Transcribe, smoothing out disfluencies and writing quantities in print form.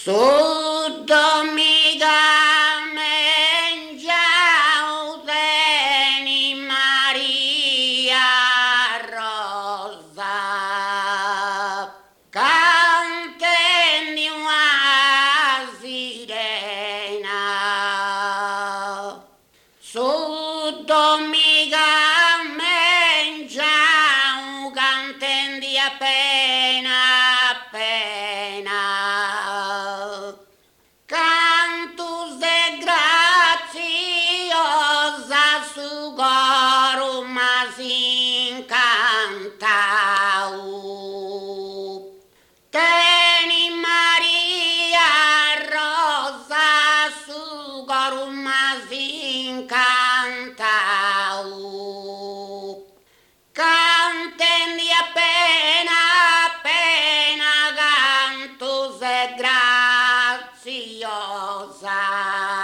Su domiga mengiau teni Maria Rosa, cantendi una sirena. Su domiga mengiau cantendi appena appena. Cantus de graziosa su coro mas incantau. Teni Maria Rosa su coro mas incantau. Cantendi appena appena cantus e graziosa.